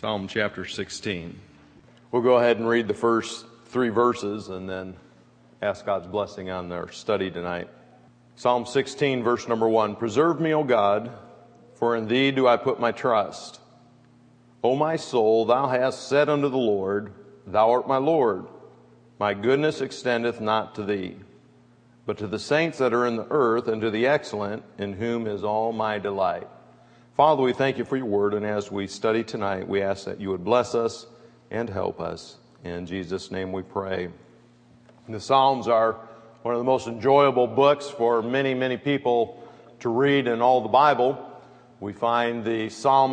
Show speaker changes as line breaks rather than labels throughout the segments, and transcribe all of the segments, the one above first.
Psalm chapter 16.
We'll go ahead and read the first 3 verses and then ask God's blessing on our study tonight. Psalm 16, verse number 1. Preserve me, O God, for in thee do I put my trust. O my soul, thou hast said unto the Lord, Thou art my Lord. My goodness extendeth not to thee, but to the saints that are in the earth, and to the excellent, in whom is all my delight. Father, we thank you for your word, and as we study tonight, we ask that you would bless us and help us. In Jesus' name we pray. The Psalms are one of the most enjoyable books for many, many people to read in all the Bible. We find the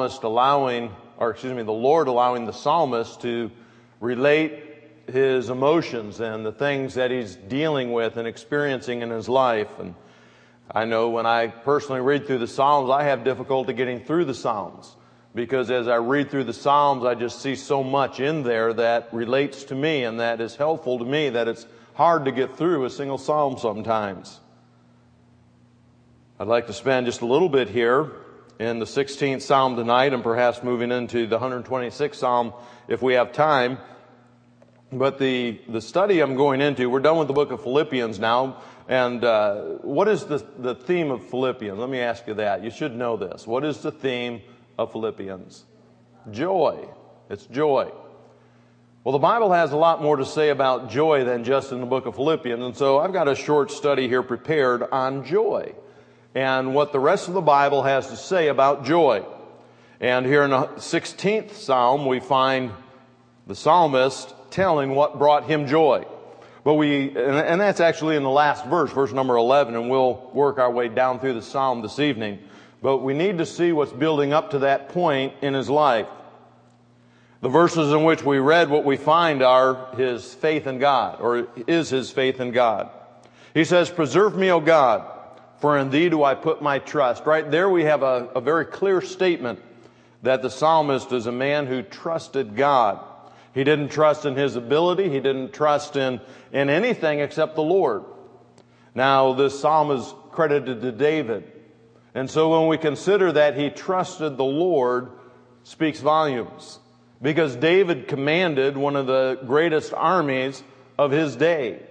Lord allowing the psalmist to relate his emotions and the things that he's dealing with and experiencing in his life. And I know when I personally read through the Psalms, I have difficulty getting through the Psalms, because as I read through the Psalms, I just see so much in there that relates to me and that is helpful to me that it's hard to get through a single Psalm sometimes. I'd like to spend just a little bit here in the 16th Psalm tonight, and perhaps moving into the 126th Psalm if we have time. But the study I'm going into, we're done with the book of Philippians now. And what is the theme of Philippians? Let me ask you that. You should know this. What is the theme of Philippians? Joy. It's joy. Well, the Bible has a lot more to say about joy than just in the book of Philippians. And so I've got a short study here prepared on joy and what the rest of the Bible has to say about joy. And here in the 16th Psalm, we find the psalmist telling what brought him joy. But and that's actually in the last verse number 11, and we'll work our way down through the Psalm this evening. But we need to see what's building up to that point in his life. The verses in which we read, what we find are his faith in God, or is his faith in God. He says, Preserve me, O God, for in thee do I put my trust. Right there we have a very clear statement that the psalmist is a man who trusted God. He didn't trust in his ability. He didn't trust in anything except the Lord. Now, this psalm is credited to David. And so when we consider that he trusted the Lord, speaks volumes. Because David commanded one of the greatest armies of his day.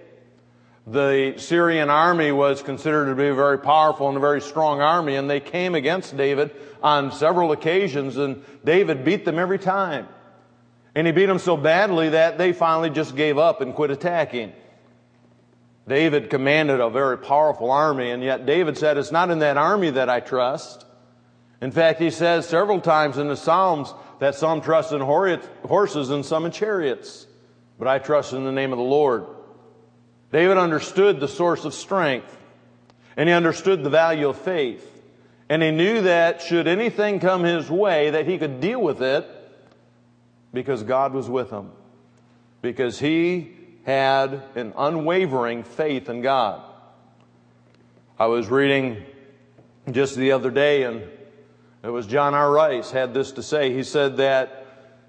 The Syrian army was considered to be a very powerful and a very strong army, and they came against David on several occasions, and David beat them every time. And he beat them so badly that they finally just gave up and quit attacking. David commanded a very powerful army, and yet David said, it's not in that army that I trust. In fact, he says several times in the Psalms that some trust in horses and some in chariots, but I trust in the name of the Lord. David understood the source of strength, and he understood the value of faith. And he knew that should anything come his way, that he could deal with it, because God was with him. Because he had an unwavering faith in God. I was reading just the other day, and it was John R. Rice had this to say. He said that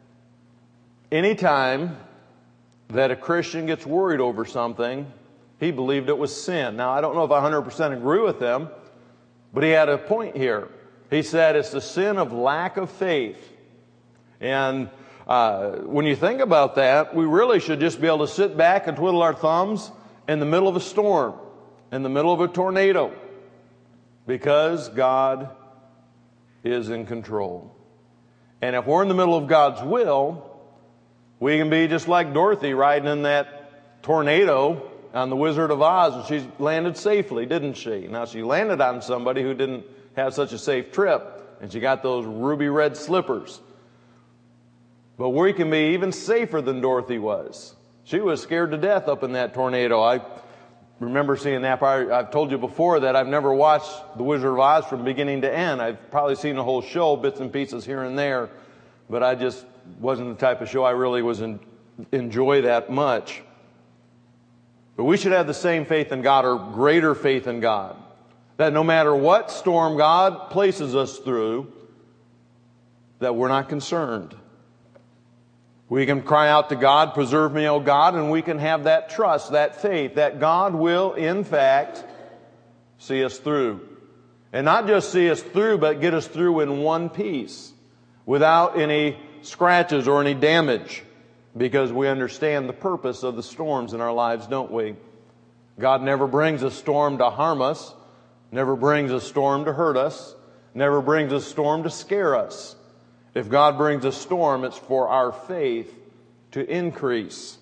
anytime that a Christian gets worried over something, he believed it was sin. Now, I don't know if I 100% agree with him, but he had a point here. He said it's the sin of lack of faith. And when you think about that, we really should just be able to sit back and twiddle our thumbs in the middle of a storm, in the middle of a tornado, because God is in control. And if we're in the middle of God's will, we can be just like Dorothy riding in that tornado on The Wizard of Oz, and she landed safely, didn't she? Now, she landed on somebody who didn't have such a safe trip, and she got those ruby red slippers. But we can be even safer than Dorothy was. She was scared to death up in that tornado. I remember seeing that. I've told you before that I've never watched The Wizard of Oz from beginning to end. I've probably seen the whole show, bits and pieces here and there, but I just wasn't the type of show I really enjoy that much. But we should have the same faith in God, or greater faith in God, that no matter what storm God places us through, that we're not concerned. We can cry out to God, preserve me, O God, and we can have that trust, that faith, that God will, in fact, see us through. And not just see us through, but get us through in one piece, without any scratches or any damage, because we understand the purpose of the storms in our lives, don't we? God never brings a storm to harm us, never brings a storm to hurt us, never brings a storm to scare us. If God brings a storm, it's for our faith to increase.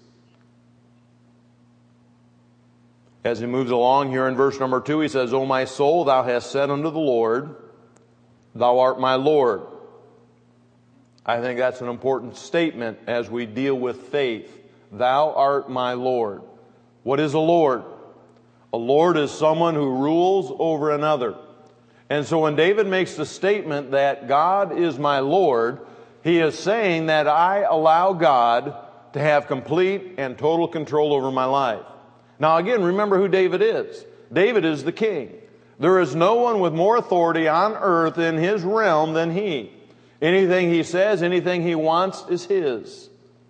As he moves along here in verse number 2, he says, O my soul, thou hast said unto the Lord, thou art my Lord. I think that's an important statement as we deal with faith. Thou art my Lord. What is a Lord? A Lord is someone who rules over another. And so when David makes the statement that God is my Lord, he is saying that I allow God to have complete and total control over my life. Now again, remember who David is. David is the king. There is no one with more authority on earth in his realm than he. Anything he says, anything he wants is his.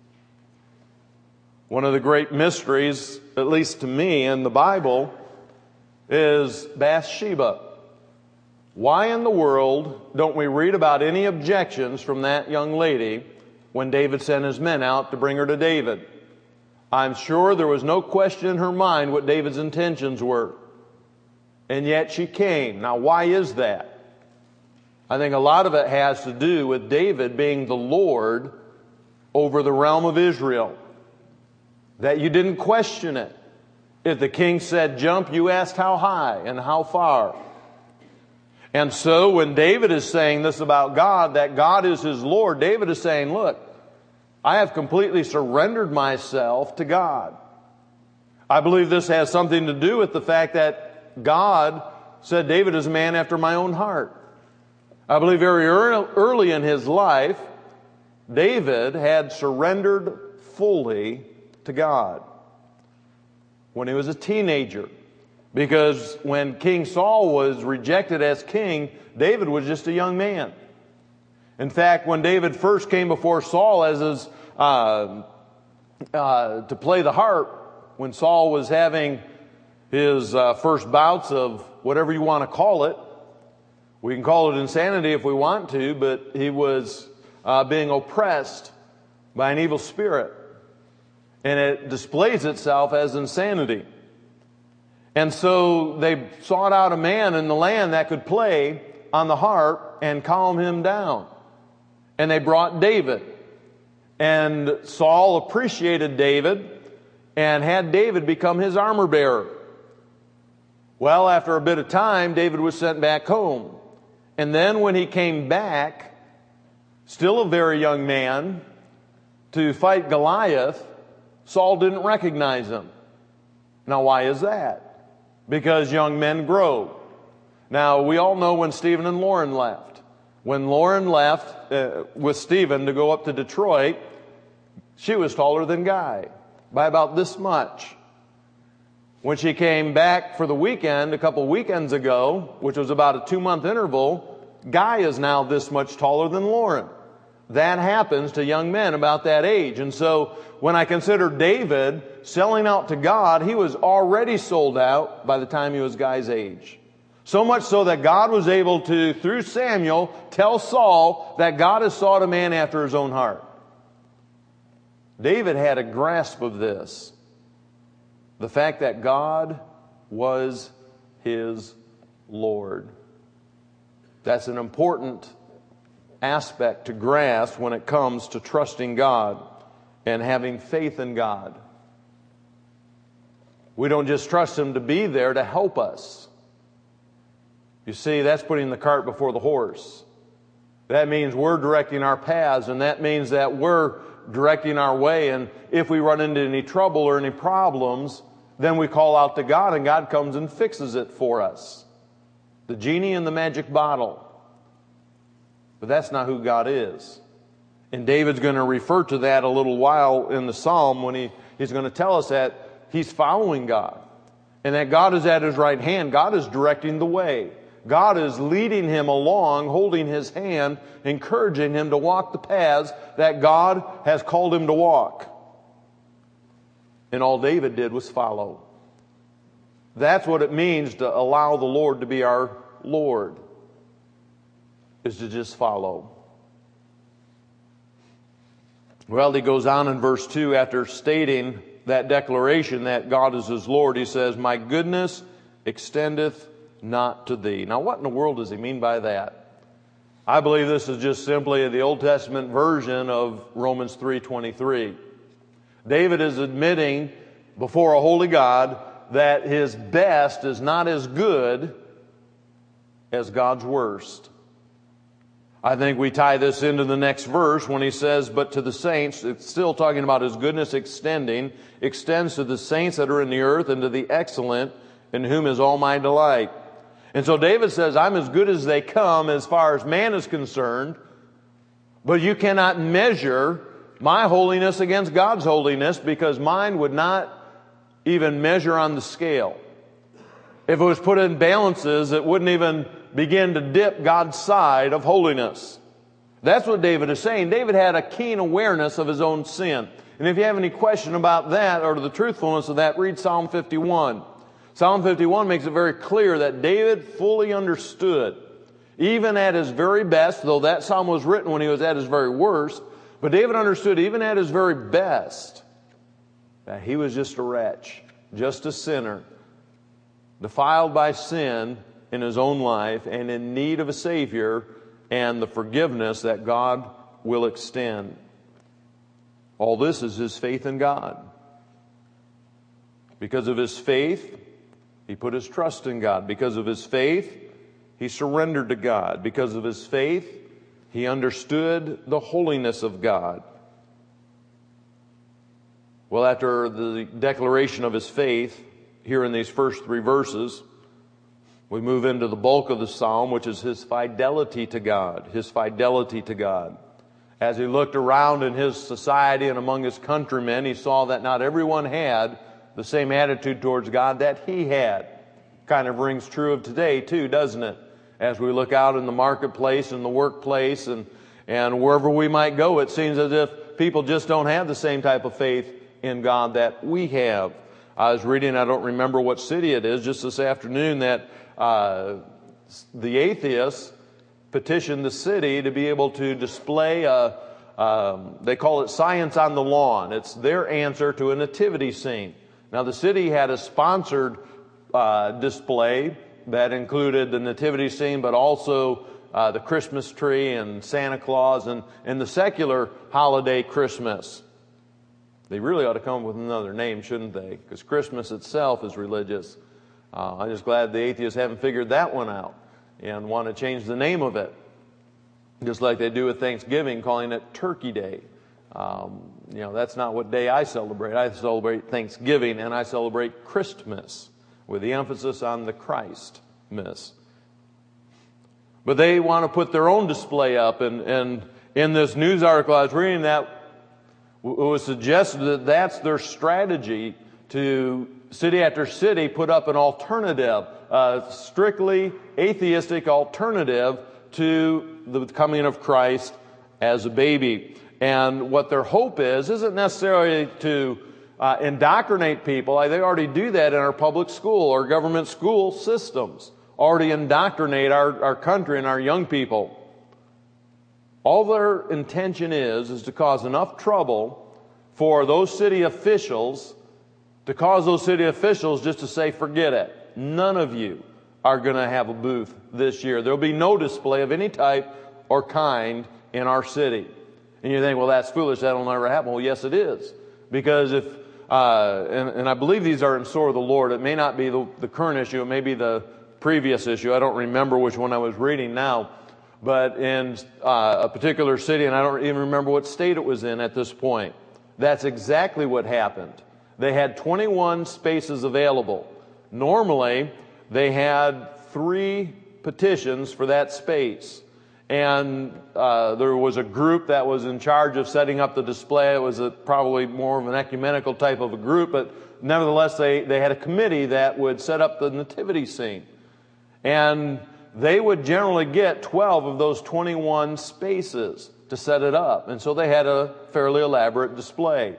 One of the great mysteries, at least to me, in the Bible is Bathsheba. Why in the world don't we read about any objections from that young lady when David sent his men out to bring her to David? I'm sure there was no question in her mind what David's intentions were. And yet she came. Now, why is that? I think a lot of it has to do with David being the Lord over the realm of Israel. That you didn't question it. If the king said jump, you asked how high and how far. And so when David is saying this about God, that God is his Lord, David is saying, look, I have completely surrendered myself to God. I believe this has something to do with the fact that God said David is a man after my own heart. I believe very early in his life, David had surrendered fully to God when he was a teenager. Because when King Saul was rejected as king, David was just a young man. In fact, when David first came before Saul as his, to play the harp, when Saul was having his first bouts of whatever you want to call it, we can call it insanity if we want to, but he was being oppressed by an evil spirit. And it displays itself as insanity. And so they sought out a man in the land that could play on the harp and calm him down. And they brought David. And Saul appreciated David and had David become his armor bearer. Well, after a bit of time, David was sent back home. And then when he came back, still a very young man, to fight Goliath, Saul didn't recognize him. Now, why is that? Because young men grow. Now, we all know when Stephen and Lauren left. When Lauren left with Stephen to go up to Detroit, she was taller than Guy by about this much. When she came back for the weekend, a couple weekends ago, which was about a 2-month interval, Guy is now this much taller than Lauren. That happens to young men about that age. And so when I consider David selling out to God, he was already sold out by the time he was Guy's age. So much so that God was able to, through Samuel, tell Saul that God has sought a man after his own heart. David had a grasp of this. The fact that God was his Lord. That's an important aspect to grasp when it comes to trusting God and having faith in God. We don't just trust Him to be there to help us. You see, that's putting the cart before the horse. That means we're directing our paths, and that means that we're directing our way. And if we run into any trouble or any problems, then we call out to God, and God comes and fixes it for us. The genie in the magic bottle. But that's not who God is. And David's going to refer to that a little while in the Psalm when he's going to tell us that he's following God. And that God is at his right hand. God is directing the way. God is leading him along, holding his hand, encouraging him to walk the paths that God has called him to walk. And all David did was follow. That's what it means to allow the Lord to be our Lord, is to just follow. Well, he goes on in verse 2 after stating that declaration that God is his Lord. He says, "My goodness extendeth not to thee." Now, what in the world does he mean by that? I believe this is just simply the Old Testament version of Romans 3:23. David is admitting before a holy God that his best is not as good as God's worst. I think we tie this into the next verse when he says, "But to the saints," it's still talking about his goodness extends to the saints that are in the earth and to the excellent, in whom is all my delight. And so David says, I'm as good as they come as far as man is concerned, but you cannot measure my holiness against God's holiness, because mine would not even measure on the scale. If it was put in balances, it wouldn't even begin to dip God's side of holiness. That's what David is saying. David had a keen awareness of his own sin. And if you have any question about that or the truthfulness of that, read Psalm 51. Psalm 51 makes it very clear that David fully understood, even at his very best, though that psalm was written when he was at his very worst, but David understood even at his very best that he was just a wretch, just a sinner, defiled by sin in his own life and in need of a Savior and the forgiveness that God will extend. All this is his faith in God. Because of his faith, he put his trust in God. Because of his faith, he surrendered to God. Because of his faith, he understood the holiness of God. Well, after the declaration of his faith, here in these first 3 verses, we move into the bulk of the psalm, which is his fidelity to God. His fidelity to God. As he looked around in his society and among his countrymen, he saw that not everyone had the same attitude towards God that he had. Kind of rings true of today too, doesn't it? As we look out in the marketplace and the workplace and wherever we might go, it seems as if people just don't have the same type of faith in God that we have. I was reading, I don't remember what city it is, just this afternoon, that the atheists petitioned the city to be able to display they call it Science on the Lawn. It's their answer to a nativity scene. Now, the city had a sponsored display that included the nativity scene, but also the Christmas tree and Santa Claus and the secular holiday Christmas. They really ought to come up with another name, shouldn't they? Because Christmas itself is religious. I'm just glad the atheists haven't figured that one out and want to change the name of it. Just like they do with Thanksgiving, calling it Turkey Day. That's not what day I celebrate. I celebrate Thanksgiving and I celebrate Christmas with the emphasis on the Christmas. But they want to put their own display up. And in this news article I was reading, that it was suggested that that's their strategy, to city after city put up an alternative, a strictly atheistic alternative to the coming of Christ as a baby. And what their hope isn't necessarily to indoctrinate people. They already do that in our public school or government school systems. Already indoctrinate our country and our young people. All their intention is to cause enough trouble for those city officials, to cause those city officials just to say, forget it. None of you are going to have a booth this year. There'll be no display of any type or kind in our city. And you think, well, that's foolish. That'll never happen. Well, yes, it is. Because if, and I believe these are in store of the Lord. It may not be the current issue. It may be the previous issue. I don't remember which one I was reading now. But in a particular city, and I don't even remember what state it was in at this point, that's exactly what happened. They had 21 spaces available. Normally, they had 3 petitions for that space. And there was a group that was in charge of setting up the display. It was probably more of an ecumenical type of a group, but nevertheless, they had a committee that would set up the nativity scene. And they would generally get 12 of those 21 spaces to set it up. And so they had a fairly elaborate display.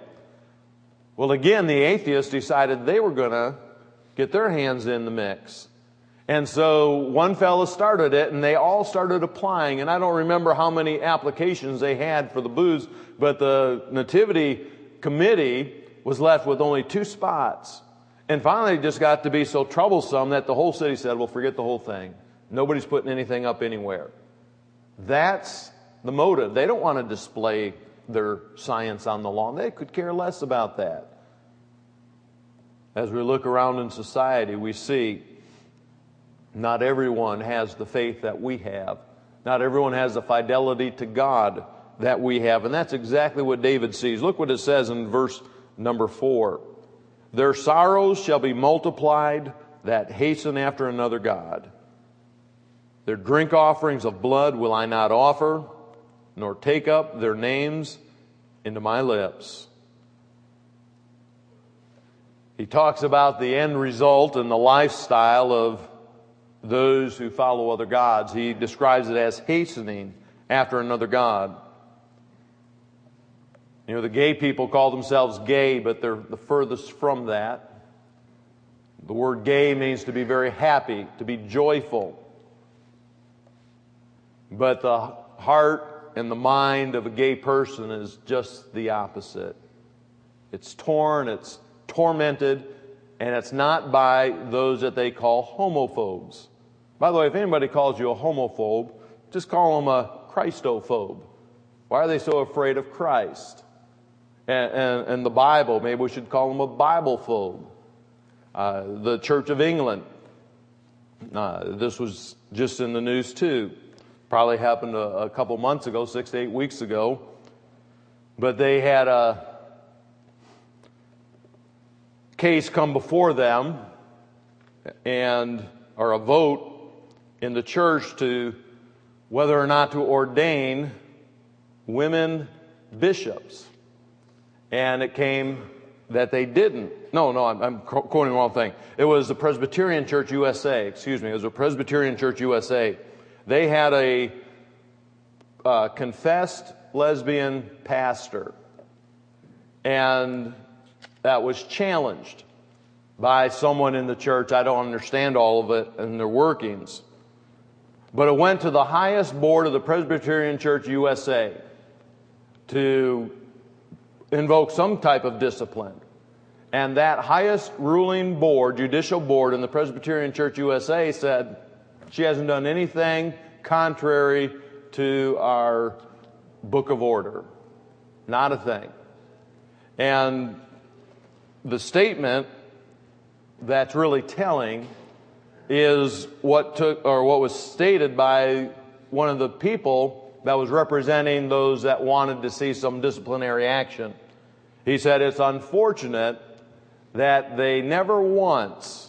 Well, again, the atheists decided they were going to get their hands in the mix. And so one fellow started it, and they all started applying. And I don't remember how many applications they had for the booths, but the Nativity Committee was left with only 2 spots. And finally it just got to be so troublesome that the whole city said, well, forget the whole thing. Nobody's putting anything up anywhere. That's the motive. They don't want to display their science on the lawn. They could care less about that. As we look around in society, we see not everyone has the faith that we have. Not everyone has the fidelity to God that we have. And that's exactly what David sees. Look what it says in verse number 4. Their sorrows shall be multiplied that hasten after another god. Their drink offerings of blood will I not offer, nor take up their names into my lips. He talks about the end result and the lifestyle of those who follow other gods. He describes it as hastening after another god. You know, the gay people call themselves gay, but they're the furthest from that. The word gay means to be very happy, to be joyful. But the heart and the mind of a gay person is just the opposite. It's torn, it's tormented, and it's not by those that they call homophobes. By the way, if anybody calls you a homophobe, just call them a Christophobe. Why are they so afraid of Christ? And the Bible, maybe we should call them a Biblephobe. The Church of England, this was just in the news too. Probably happened a couple months ago, 6 to 8 weeks ago. But they had a case come before them, or a vote in the church to whether or not to ordain women bishops. And it came that they didn't. No, I'm quoting the wrong thing. It was the Presbyterian Church USA. It was a Presbyterian Church USA. They had a confessed lesbian pastor. And that was challenged by someone in the church. I don't understand all of it and their workings. But it went to the highest board of the Presbyterian Church USA to invoke some type of discipline. And that highest ruling board, judicial board in the Presbyterian Church USA said she hasn't done anything contrary to our book of order. Not a thing. And the statement that's really telling is what was stated by one of the people that was representing those that wanted to see some disciplinary action. He said it's unfortunate that they never once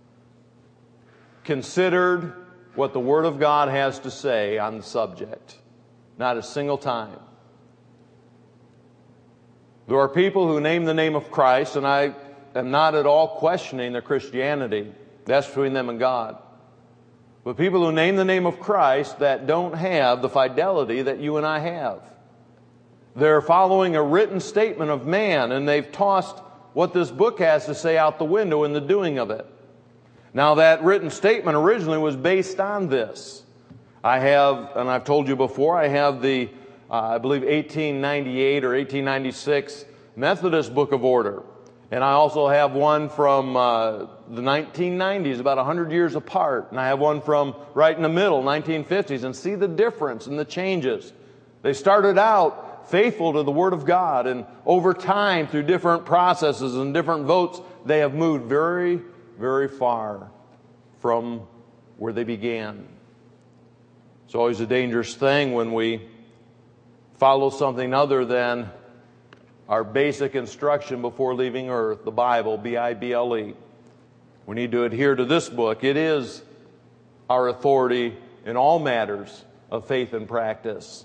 considered what the Word of God has to say on the subject. Not a single time. There are people who name the name of Christ, and I am not at all questioning their Christianity. That's between them and God. But people who name the name of Christ that don't have the fidelity that you and I have. They're following a written statement of man, and they've tossed what this book has to say out the window in the doing of it. Now, that written statement originally was based on this. I have, and I've told you before, I have the, I believe, 1898 or 1896 Methodist Book of Order. And I also have one from the 1990s, about 100 years apart. And I have one from right in the middle, 1950s. And see the difference and the changes. They started out faithful to the Word of God. And over time, through different processes and different votes, they have moved very, very far from where they began. It's always a dangerous thing when we follow something other than our basic instruction before leaving earth, the Bible, B-I-B-L-E. We need to adhere to this book. It is our authority in all matters of faith and practice.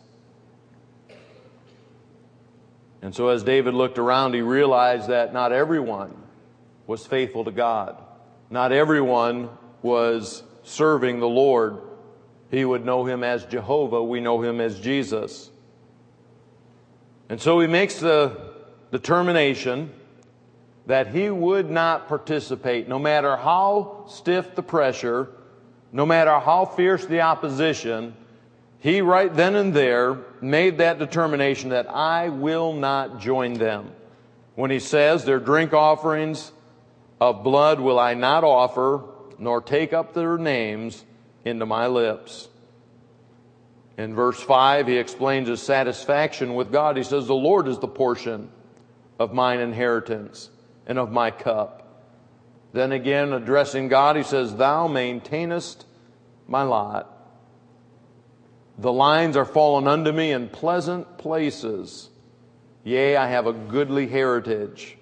And so as David looked around, he realized that not everyone was faithful to God. Not everyone was serving the Lord. He would know Him as Jehovah. We know Him as Jesus. And so he makes the determination that he would not participate, no matter how stiff the pressure, no matter how fierce the opposition, he right then and there made that determination that I will not join them. When he says, their drink offerings of blood will I not offer, nor take up their names into my lips. In verse 5, he explains his satisfaction with God. He says, the Lord is the portion of mine inheritance and of my cup. Then again, addressing God, he says, thou maintainest my lot. The lines are fallen unto me in pleasant places. Yea, I have a goodly heritage.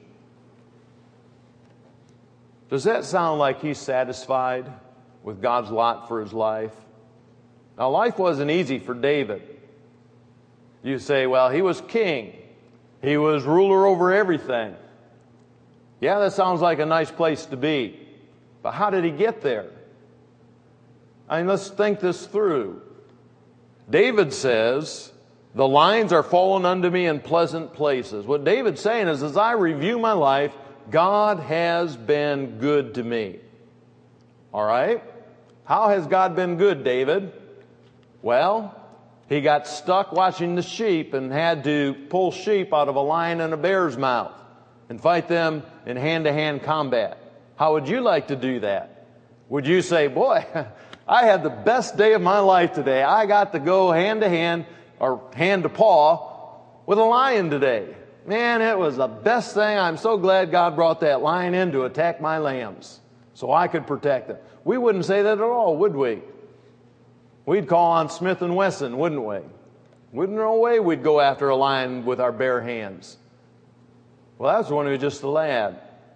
Does that sound like he's satisfied with God's lot for his life? Now, life wasn't easy for David. You say, well, he was king. He was ruler over everything. Yeah, that sounds like a nice place to be. But how did he get there? I mean, let's think this through. David says, the lines are fallen unto me in pleasant places. What David's saying is, as I review my life, God has been good to me. All right? How has God been good, David? Well, he got stuck watching the sheep and had to pull sheep out of a lion and a bear's mouth and fight them in hand-to-hand combat. How would you like to do that? Would you say, boy, I had the best day of my life today. I got to go hand-to-hand or hand-to-paw with a lion today. Man, it was the best thing. I'm so glad God brought that lion in to attack my lambs so I could protect them. We wouldn't say that at all, would we? We'd call on Smith & Wesson, wouldn't we? Wouldn't no way we'd go after a lion with our bare hands. Well, that was when he was just a lad.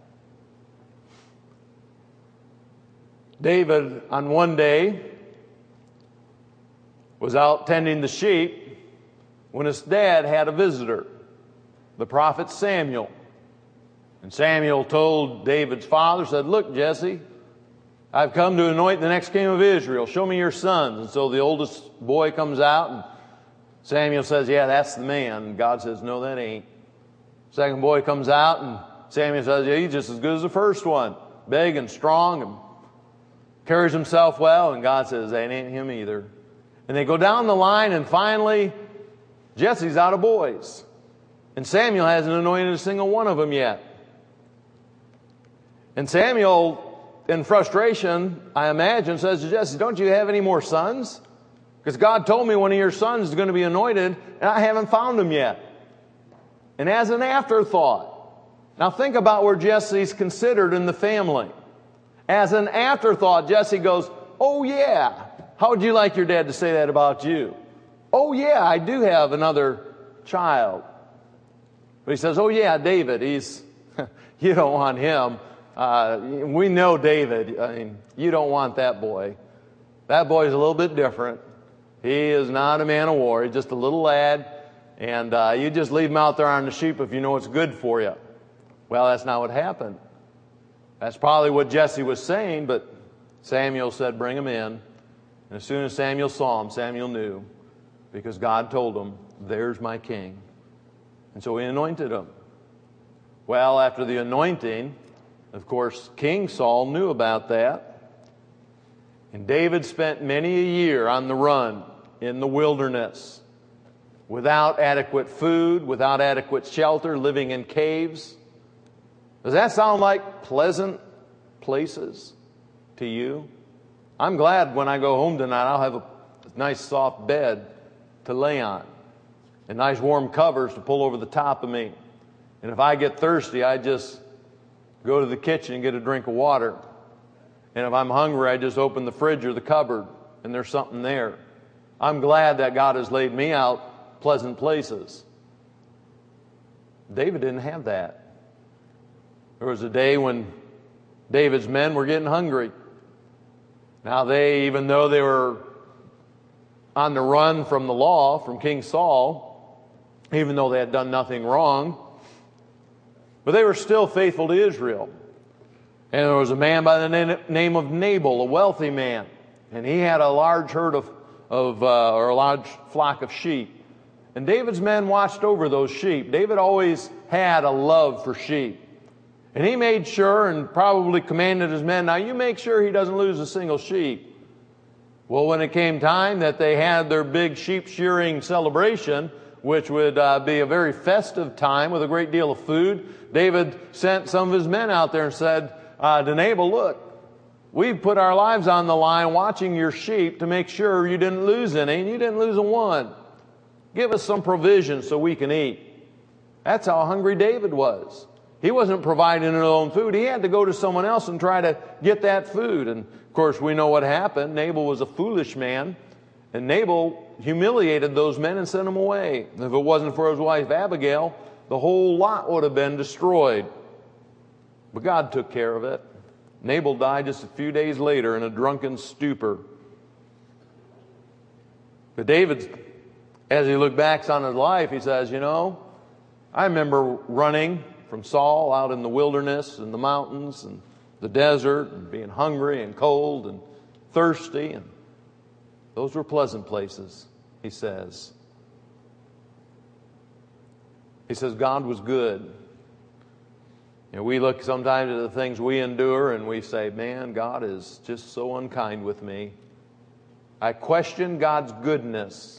David, on one day, was out tending the sheep when his dad had a visitor, the prophet Samuel. And Samuel told David's father, said, look, Jesse, I've come to anoint the next king of Israel. Show me your sons. And so the oldest boy comes out, and Samuel says, yeah, that's the man. And God says, no, that ain't. Second boy comes out, and Samuel says, yeah, he's just as good as the first one. Big and strong and carries himself well. And God says, that ain't him either. And they go down the line, and finally, Jesse's out of boys. And Samuel hasn't anointed a single one of them yet. And Samuel, in frustration, I imagine, says to Jesse, don't you have any more sons? Because God told me one of your sons is going to be anointed, and I haven't found him yet. And as an afterthought, now think about where Jesse's considered in the family. As an afterthought, Jesse goes, oh yeah, how would you like your dad to say that about you? Oh yeah, I do have another child. But he says, oh yeah, David, you don't want him. We know David. I mean, you don't want that boy. That boy's a little bit different. He is not a man of war. He's just a little lad. And you just leave him out there on the sheep if you know it's good for you. Well, that's not what happened. That's probably what Jesse was saying, but Samuel said, bring him in. And as soon as Samuel saw him, Samuel knew, because God told him, there's my king. And so he anointed him. Well, after the anointing, of course, King Saul knew about that. And David spent many a year on the run in the wilderness, without adequate food, without adequate shelter, living in caves. Does that sound like pleasant places to you? I'm glad when I go home tonight, I'll have a nice soft bed to lay on and nice warm covers to pull over the top of me. And if I get thirsty, I just go to the kitchen and get a drink of water. And if I'm hungry, I just open the fridge or the cupboard and there's something there. I'm glad that God has laid me out pleasant places. David didn't have that. There was a day when David's men were getting hungry. Now even though they were on the run from the law, from King Saul, even though they had done nothing wrong, but they were still faithful to Israel. And there was a man by the name of Nabal, a wealthy man, and he had a large herd or a large flock of sheep. And David's men watched over those sheep. David always had a love for sheep. And he made sure and probably commanded his men, now you make sure he doesn't lose a single sheep. Well, when it came time that they had their big sheep shearing celebration, which would be a very festive time with a great deal of food, David sent some of his men out there and said to Nabal, look, we've put our lives on the line watching your sheep to make sure you didn't lose any, and you didn't lose a one. Give us some provision so we can eat. That's how hungry David was. He wasn't providing his own food. He had to go to someone else and try to get that food. And of course, we know what happened. Nabal was a foolish man, and Nabal humiliated those men and sent them away. If it wasn't for his wife Abigail, the whole lot would have been destroyed. But God took care of it. Nabal died just a few days later in a drunken stupor. But David, as he looked back on his life, he says, you know, I remember running from Saul out in the wilderness and the mountains and the desert and being hungry and cold and thirsty. And those were pleasant places, he says. He says God was good. You know, we look sometimes at the things we endure and we say, man, God is just so unkind with me. I question God's goodness.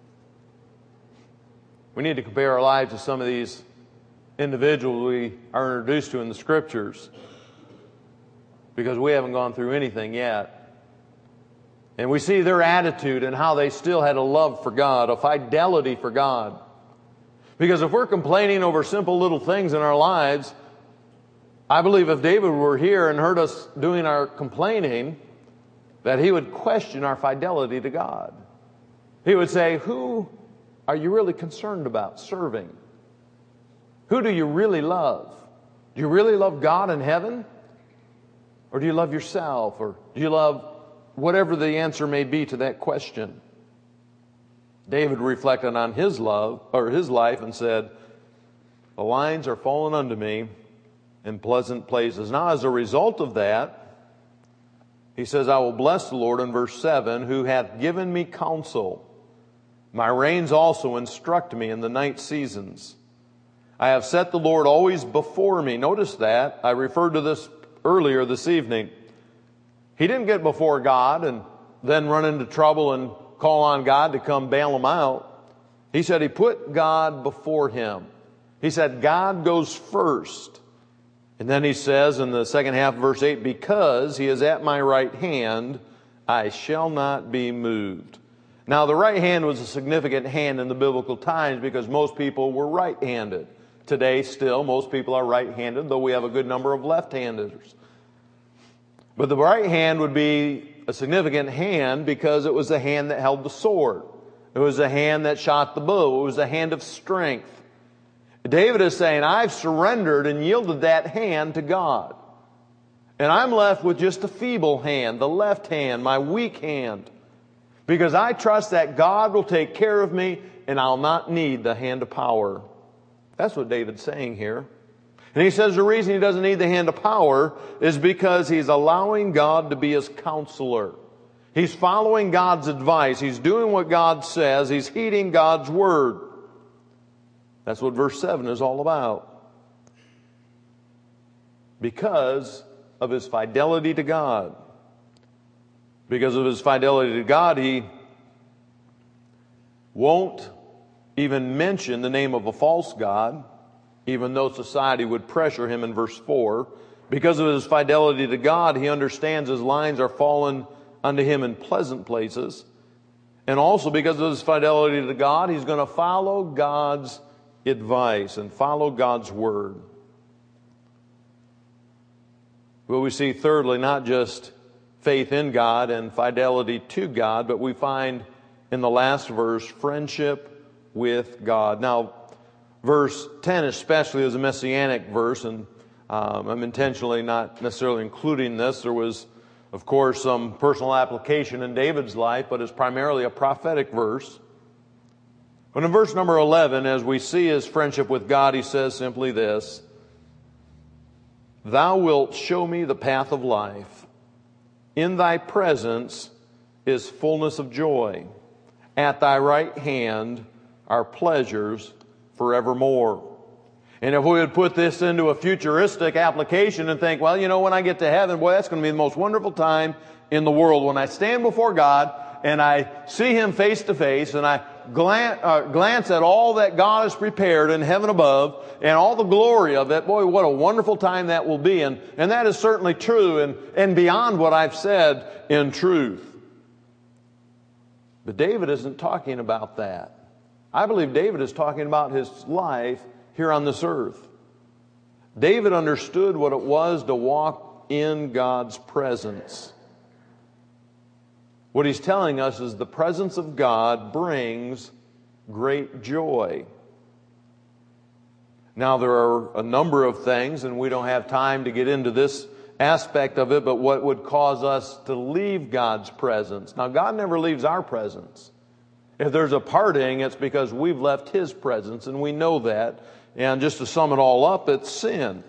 We need to compare our lives to some of these individuals we are introduced to in the Scriptures, because we haven't gone through anything yet. And we see their attitude and how they still had a love for God, a fidelity for God. Because if we're complaining over simple little things in our lives, I believe if David were here and heard us doing our complaining, that he would question our fidelity to God. He would say, who are you really concerned about serving? Who do you really love? Do you really love God in heaven? Or do you love yourself? Or do you love whatever the answer may be to that question? David reflected on his love or his life and said, the lines are fallen unto me in pleasant places. Now, as a result of that, he says, I will bless the Lord in verse 7, who hath given me counsel. My reins also instruct me in the night seasons. I have set the Lord always before me. Notice that. I referred to this earlier this evening. He didn't get before God and then run into trouble and call on God to come bail him out. He said he put God before him. He said God goes first. And then he says in the second half of verse 8, because he is at my right hand, I shall not be moved. Now, the right hand was a significant hand in the biblical times because most people were right-handed. Today, still, most people are right-handed, though we have a good number of left-handers. But the right hand would be a significant hand because it was the hand that held the sword. It was the hand that shot the bow. It was the hand of strength. David is saying, I've surrendered and yielded that hand to God. And I'm left with just a feeble hand, the left hand, my weak hand. Because I trust that God will take care of me and I'll not need the hand of power. That's what David's saying here. And he says the reason he doesn't need the hand of power is because he's allowing God to be his counselor. He's following God's advice. He's doing what God says. He's heeding God's word. That's what verse 7 is all about. Because of his fidelity to God. Because of his fidelity to God, he won't even mention the name of a false god, even though society would pressure him in verse 4. Because of his fidelity to God, he understands his lines are fallen unto him in pleasant places. And also because of his fidelity to God, he's going to follow God's advice and follow God's word. Well, we see thirdly, not just faith in God and fidelity to God, but we find in the last verse, friendship with God. Now, verse 10 especially is a messianic verse, and I'm intentionally not necessarily including this. There was, of course, some personal application in David's life, but it's primarily a prophetic verse. But in verse number 11, as we see his friendship with God, he says simply this, Thou wilt show me the path of life. In thy presence is fullness of joy. At thy right hand are pleasures forevermore. And if we would put this into a futuristic application and think, well, when I get to heaven, boy, that's going to be the most wonderful time in the world. When I stand before God and I see Him face to face and I glance at all that God has prepared in heaven above and all the glory of it, boy, what a wonderful time that will be. And that is certainly true and beyond what I've said in truth. But David isn't talking about that. I believe David is talking about his life here on this earth. David understood what it was to walk in God's presence. What he's telling us is the presence of God brings great joy. Now, there are a number of things, and we don't have time to get into this aspect of it, but what would cause us to leave God's presence? Now, God never leaves our presence. If there's a parting, it's because we've left His presence, and we know that. And just to sum it all up, it's sin.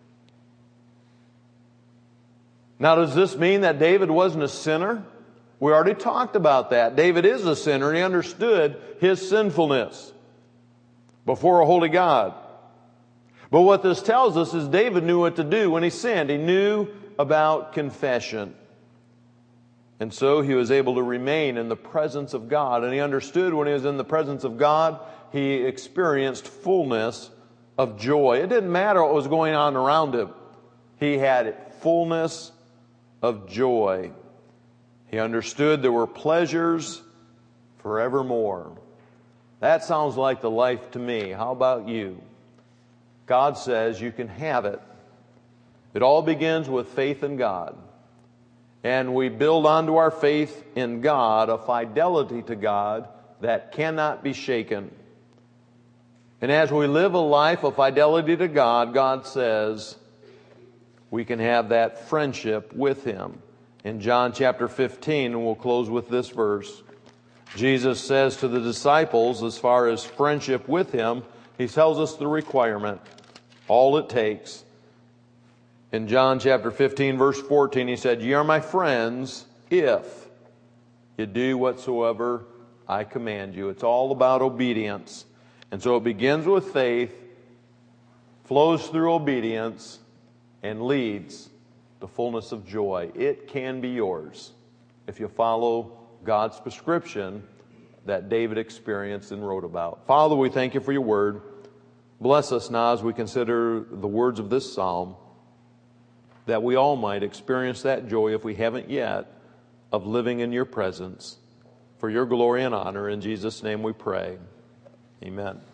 Now, does this mean that David wasn't a sinner? We already talked about that. David is a sinner, and he understood his sinfulness before a holy God. But what this tells us is David knew what to do when he sinned. He knew about confession. And so he was able to remain in the presence of God. And he understood when he was in the presence of God, he experienced fullness of joy. It didn't matter what was going on around him. He had fullness of joy. He understood there were pleasures forevermore. That sounds like the life to me. How about you? God says you can have it. It all begins with faith in God. And we build onto our faith in God a fidelity to God that cannot be shaken. And as we live a life of fidelity to God, God says we can have that friendship with Him. In John chapter 15, and we'll close with this verse, Jesus says to the disciples, as far as friendship with Him, He tells us the requirement, all it takes. In John chapter 15, verse 14, He said, "Ye are my friends if you do whatsoever I command you." It's all about obedience. And so it begins with faith, flows through obedience, and leads to fullness of joy. It can be yours if you follow God's prescription that David experienced and wrote about. Father, we thank You for Your word. Bless us now as we consider the words of this psalm, that we all might experience that joy, if we haven't yet, of living in Your presence. For Your glory and honor, in Jesus' name we pray. Amen.